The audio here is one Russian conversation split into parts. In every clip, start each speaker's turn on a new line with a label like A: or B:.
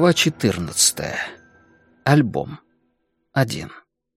A: Глава 14. Альбом. 1.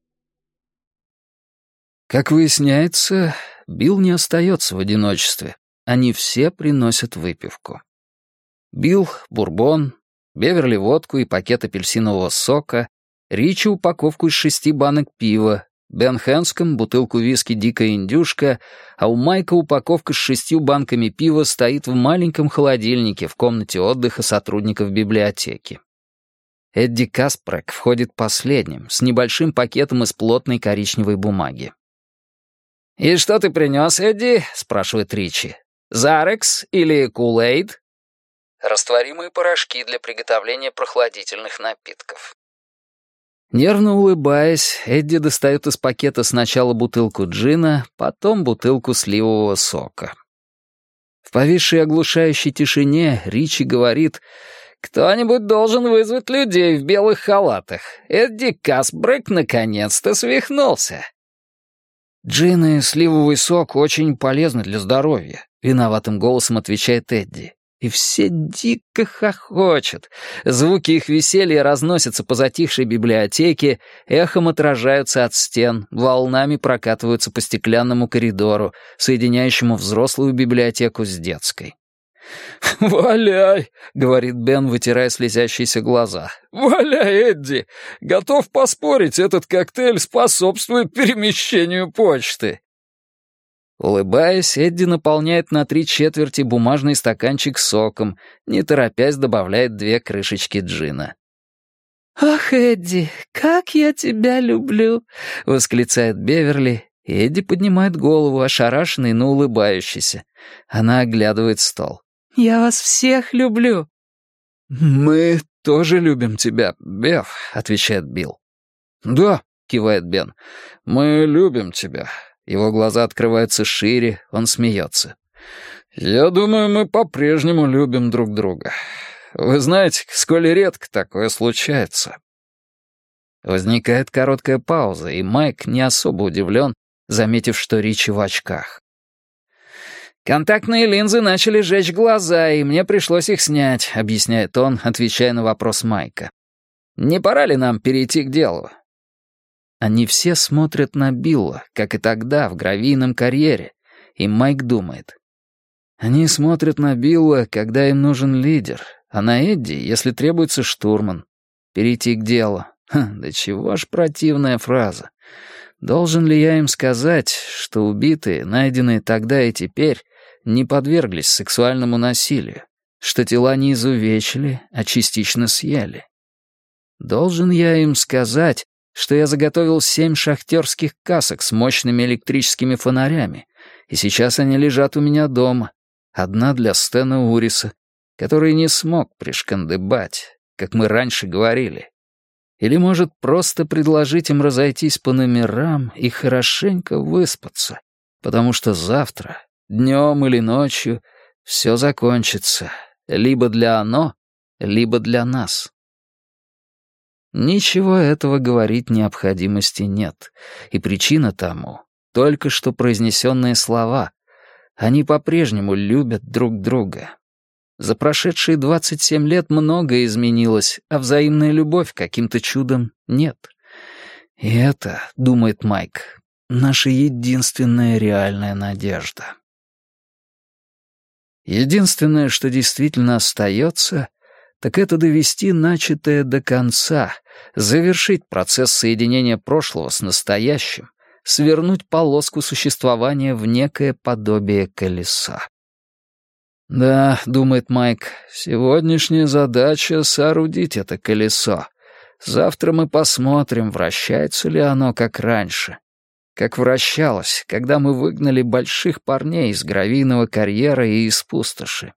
A: Как выясняется, Билл не остается в одиночестве. Они все приносят выпивку. Билл — бурбон, Беверли — водку и пакет апельсинового сока, Ричи — упаковку из 6 банок пива, Бен Хэнском — бутылку виски «Дикая индюшка», а у Майка упаковка с 6 банками пива стоит в маленьком холодильнике в комнате отдыха сотрудников библиотеки. Эдди Каспрек входит последним, с небольшим пакетом из плотной коричневой бумаги. «И что ты принес, Эдди?» — спрашивает Ричи. «Зарекс или Kool-Aid?» Растворимые порошки для приготовления прохладительных напитков. Нервно улыбаясь, Эдди достает из пакета сначала бутылку джина, потом бутылку сливового сока. В повисшей оглушающей тишине Ричи говорит: «Кто-нибудь должен вызвать людей в белых халатах. Эдди Каспрек наконец-то свихнулся». «Джин и сливовый сок очень полезны для здоровья», — виноватым голосом отвечает Эдди. И все дико хохочут. Звуки их веселья разносятся по затихшей библиотеке, эхом отражаются от стен, волнами прокатываются по стеклянному коридору, соединяющему взрослую библиотеку с детской. «Валяй!» — говорит Бен, вытирая слезящиеся глаза. «Валяй, Эдди! Готов поспорить, этот коктейль способствует перемещению почты!» Улыбаясь, Эдди наполняет на 3/4 бумажный стаканчик соком, не торопясь добавляет 2 крышечки джина. «Ах, Эдди, как я тебя люблю!» — восклицает Беверли, и Эдди поднимает голову, ошарашенный, но улыбающийся. Она оглядывает стол. «Я вас всех люблю!» «Мы тоже любим тебя, Бев», — отвечает Билл. «Да», — кивает Бен, — «мы любим тебя». Его глаза открываются шире, он смеется. «Я думаю, мы по-прежнему любим друг друга. Вы знаете, сколь редко такое случается». Возникает короткая пауза, и Майк не особо удивлен, заметив, что Ричи в очках. «Контактные линзы начали жечь глаза, и мне пришлось их снять», — объясняет он, отвечая на вопрос Майка. «Не пора ли нам перейти к делу?» Они все смотрят на Билла, как и тогда, в гравийном карьере, и Майк думает. Они смотрят на Билла, когда им нужен лидер, а на Эдди, если требуется штурман. Перейти к делу. Да чего ж противная фраза. Должен ли я им сказать, что убитые, найденные тогда и теперь, не подверглись сексуальному насилию, что тела не изувечили, а частично съели? Должен я им сказать, что я заготовил 7 шахтерских касок с мощными электрическими фонарями, и сейчас они лежат у меня дома. Одна для Стэна Уриса, который не смог пришкандыбать, как мы раньше говорили. Или, может, просто предложить им разойтись по номерам и хорошенько выспаться, потому что завтра, днем или ночью, все закончится либо для оно, либо для нас. Ничего этого говорить необходимости нет, и причина тому — только что произнесенные слова. Они по-прежнему любят друг друга. За прошедшие 27 лет многое изменилось, а взаимная любовь каким-то чудом нет. И это, думает Майк, наша единственная реальная надежда. Единственное, что действительно остается, так это довести начатое до конца, завершить процесс соединения прошлого с настоящим, свернуть полоску существования в некое подобие колеса. «Да», — думает Майк, — «сегодняшняя задача — соорудить это колесо. Завтра мы посмотрим, вращается ли оно как раньше. Как вращалось, когда мы выгнали больших парней из гравийного карьера и из пустоши».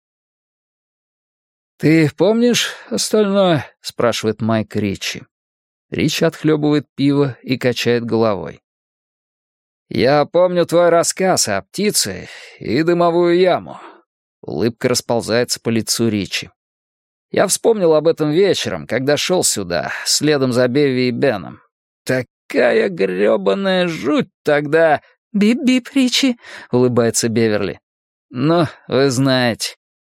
A: «Ты помнишь остальное?» — спрашивает Майк Ричи. Ричи отхлебывает пиво и качает головой. «Я помню твой рассказ о птице и дымовую яму». Улыбка расползается по лицу Ричи. «Я вспомнил об этом вечером, когда шел сюда, следом за Беви и Беном. Такая грёбаная жуть тогда...» «Бип-бип, Ричи», — улыбается Беверли. «Ну, вы знаете».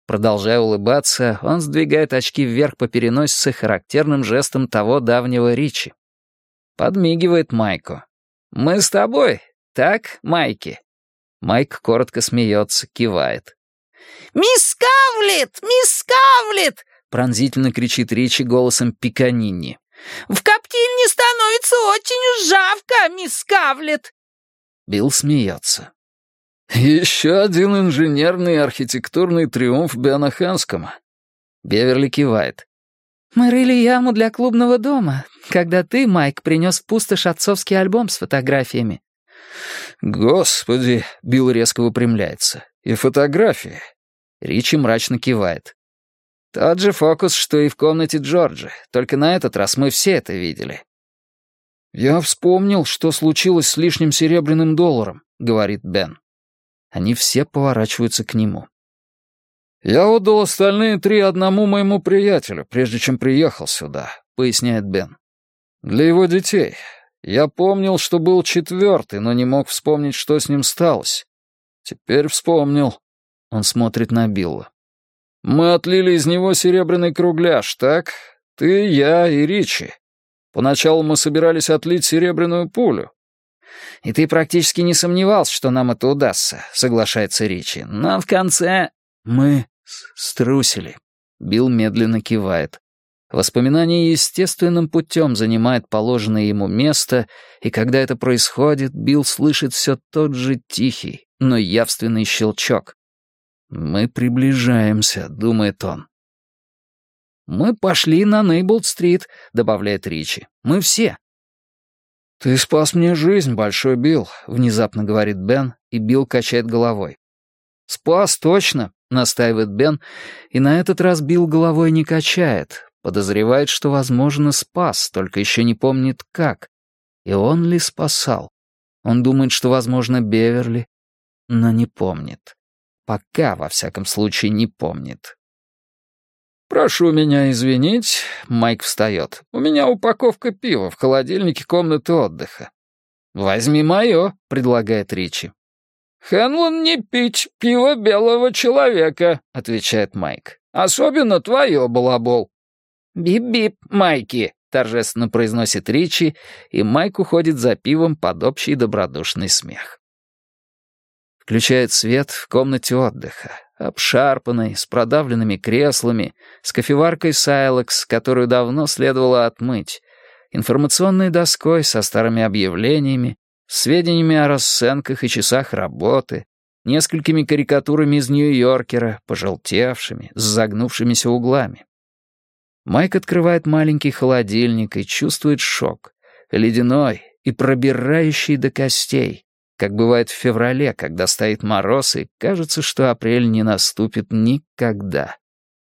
A: Продолжая улыбаться, он сдвигает очки вверх по переносице характерным жестом того давнего Ричи. Подмигивает Майку. «Мы с тобой, так, Майки?» Майк коротко смеется, кивает. «Мисс Скавлет! Мисс Скавлет!» пронзительно кричит Ричи голосом Пиканинни. «В коптильне становится очень уж жарко, мисс Скавлет!» Билл смеется. «Еще один инженерный и архитектурный триумф Бена Хэнскома». Беверли кивает. «Мы рыли яму для клубного дома, когда ты, Майк, принес в пустошь отцовский альбом с фотографиями». «Господи!» — Билл резко выпрямляется. «И фотографии?» Ричи мрачно кивает. «Тот же фокус, что и в комнате Джорджа, только на этот раз мы все это видели». «Я вспомнил, что случилось с лишним серебряным долларом», — говорит Бен. Они все поворачиваются к нему. «Я отдал остальные 3 одному моему приятелю, прежде чем приехал сюда», — поясняет Бен. «Для его детей. Я помнил, что был 4-й, но не мог вспомнить, что с ним сталось. Теперь вспомнил». Он смотрит на Билла. «Мы отлили из него серебряный кругляш, так? Ты, я и Ричи. Поначалу мы собирались отлить серебряную пулю». «И ты практически не сомневался, что нам это удастся», — соглашается Ричи. «Но в конце...» «Мы струсили». Билл медленно кивает. Воспоминание естественным путем занимает положенное ему место, и когда это происходит, Билл слышит все тот же тихий, но явственный щелчок. «Мы приближаемся», — думает он. «Мы пошли на Нейблд-стрит», — добавляет Ричи. «Мы все». «Ты спас мне жизнь, Большой Билл», — внезапно говорит Бен, и Билл качает головой. «Спас, точно», — настаивает Бен, и на этот раз Билл головой не качает, подозревает, что, возможно, спас, только еще не помнит как. И он ли спасал? Он думает, что, возможно, Беверли, но не помнит. Пока, во всяком случае, не помнит. «Прошу меня извинить», — Майк встает. «У меня упаковка пива в холодильнике комнаты отдыха». «Возьми мое», — предлагает Ричи. «Хэнлон не пить пиво белого человека», — отвечает Майк. «Особенно твое, балабол». «Бип-бип, Майки», — торжественно произносит Ричи, и Майк уходит за пивом под общий добродушный смех. Включает свет в комнате отдыха, обшарпанной, с продавленными креслами, с кофеваркой Сайлекс, которую давно следовало отмыть, информационной доской со старыми объявлениями, сведениями о расценках и часах работы, несколькими карикатурами из Нью-Йоркера, пожелтевшими, с загнувшимися углами. Майк открывает маленький холодильник и чувствует шок, ледяной и пробирающий до костей, как бывает в феврале, когда стоит мороз, и кажется, что апрель не наступит никогда.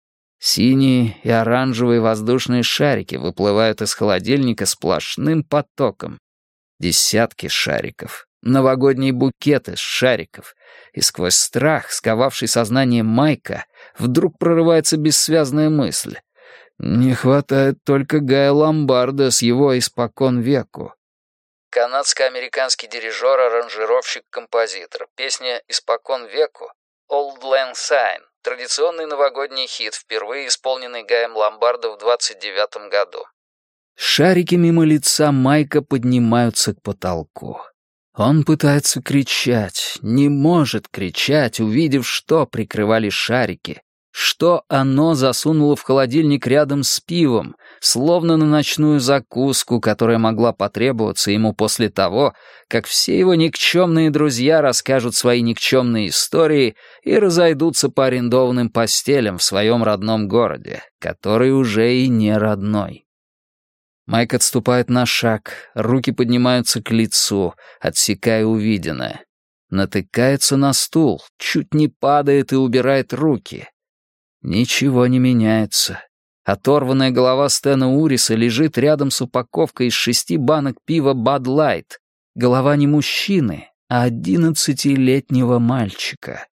A: Синие и оранжевые воздушные шарики выплывают из холодильника сплошным потоком. Десятки шариков, новогодние букеты с шариков, и сквозь страх, сковавший сознание Майка, вдруг прорывается бессвязная мысль. Не хватает только Гая Ломбарда с его «Испокон веку». Канадско-американский дирижер, аранжировщик, композитор. Песня «Испокон веку» «Old Lang Syne», традиционный новогодний хит, впервые исполненный Гаем Ломбардо в 29 году. Шарики мимо лица Майка поднимаются к потолку. Он пытается кричать, не может кричать, увидев, что прикрывали шарики, что оно засунуло в холодильник рядом с пивом, словно на ночную закуску, которая могла потребоваться ему после того, как все его никчемные друзья расскажут свои никчемные истории и разойдутся по арендованным постелям в своем родном городе, который уже и не родной. Майк отступает на шаг, руки поднимаются к лицу, отсекая увиденное. Натыкается на стул, чуть не падает и убирает руки. Ничего не меняется. Оторванная голова Стэна Уриса лежит рядом с упаковкой из 6 банок пива Bud Light. Голова не мужчины, а 11-летнего мальчика.